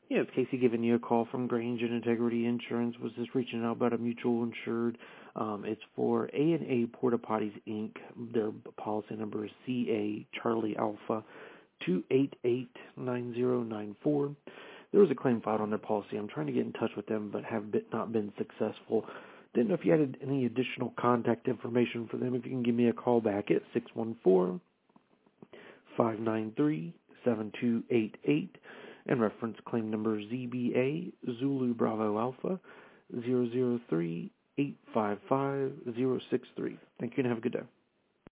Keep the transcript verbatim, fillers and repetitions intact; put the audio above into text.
Yeah, it's Casey giving you a call from Grange and Integrity Insurance. Was just reaching out about a mutual insured. Um, it's for A and A Porta Potties, Incorporated. Their policy number is C A Charlie Alpha two eight eight nine zero nine four. There was a claim filed on their policy. I'm trying to get in touch with them, but have been, not been successful. Didn't know if you had any additional contact information for them. If you can give me a call back at six one four, five nine three, seven two eight eight and reference claim number Z B A Zulu Bravo Alpha zero zero three eight five five zero six three. Thank you and have a good day.